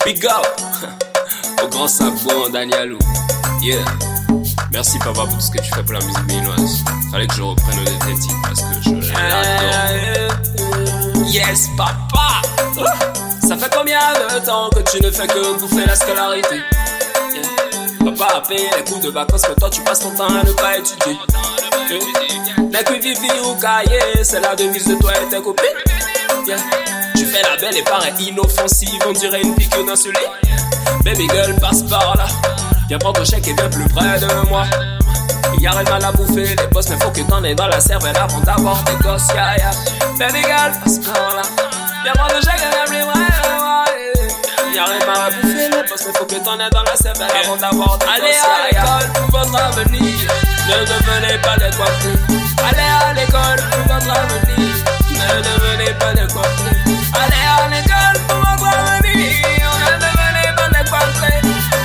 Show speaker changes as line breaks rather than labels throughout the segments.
Big up au grand sabouin Danielou. Yeah. Merci papa pour tout ce que tu fais pour la musique béninoise. Fallait que je reprenne le tes titres parce que je l'adore. Yes papa. Ça fait combien de temps que tu ne fais que bouffer la scolarité? Papa a payé les cours de vacances, mais toi tu passes ton temps à ne pas étudier. Les cuits vivi ou cahier, c'est la devise de toi et tes copines. Tu fais la belle et paraît inoffensive, on dirait une piqûre d'insuline. Baby girl passe par là, viens prendre ton chèque et viens plus près de moi. Il y a rien mal à bouffer les boss, mais faut que t'en aies dans la cervelle avant d'avoir tes gosses, ya ya. Baby girl passe par là, viens prendre ton chèque et viens plus près de moi. Il y a rien mal à bouffer les boss, mais faut que t'en aies dans la cervelle avant d'avoir tes gosses, ya ya. Allez à l'école pour votre avenir, ne devenez pas des coiffés. Allez à l'école pour votre avenir, ne devenez pas des coiffés. Allez à l'école pour votre avenir, ne devenez pas des coiffés.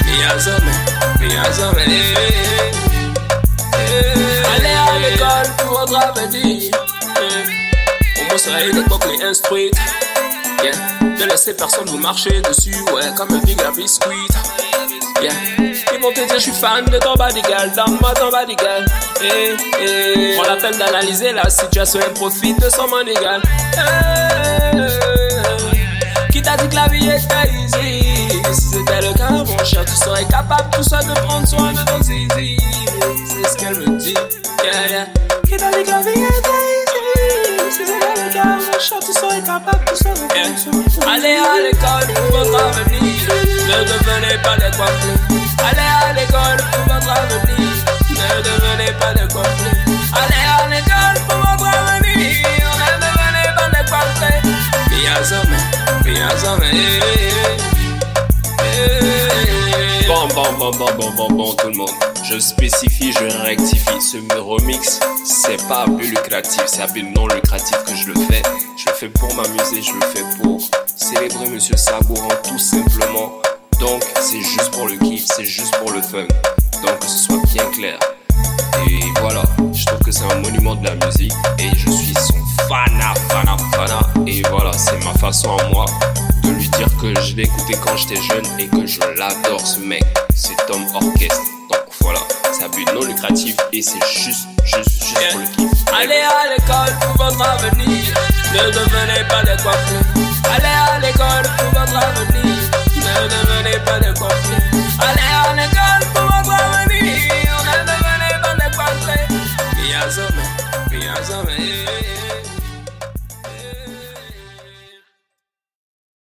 Allez à l'école pour votre avenir. Au moins serait une époque les instruite. Yeah. Ne laissez personne vous marcher dessus, ouais, comme un big biscuit. Yeah. Ils vont te dire je suis fan de ton body girl, donne-moi ton body girl. Prends la peine d'analyser la situation et profite de son money girl. Qui t'a dit que la vie était easy? Si c'était le cas, mon cher, tu serais capable tout seul de prendre soin de ton zizi. C'est ce qu'elle me dit, yeah, yeah. Qui t'a dit que la vie était easy? Si c'était le cas, mon cher, tu serais capable tout seul de prendre soin de ton zizi. Allez à l'école pour votre avenir, ne devenez pas des coiffés. Allez à l'école pour votre avenir, ne devenez pas des coiffés. Allez à l'école pour votre avenir, ne devenez pas des coiffés. Bon, tout le monde. Je spécifie, je rectifie. Ce remix, c'est pas à but lucratif, c'est à but non lucratif que je le fais. Je le fais pour m'amuser, je le fais pour célébrer Monsieur Sabourin, tout simplement. Donc, c'est juste pour le kiff, c'est juste pour le fun. Donc, que ce soit bien clair. Et voilà, je trouve que c'est un monument de la musique. Et je suis son fana. Et voilà, c'est ma façon à moi de lui dire que je l'ai écouté quand j'étais jeune et que je l'adore ce mec. C'est Tom Orchestre. Donc voilà, c'est un but non lucratif et c'est juste pour le kiff. Allez à l'école pour votre avenir, ne devenez pas des coiffés. Allez à l'école pour votre avenir, ne devenez pas des coiffés. Allez à l'école pour votre avenir, ne devenez pas des coiffés. Bien,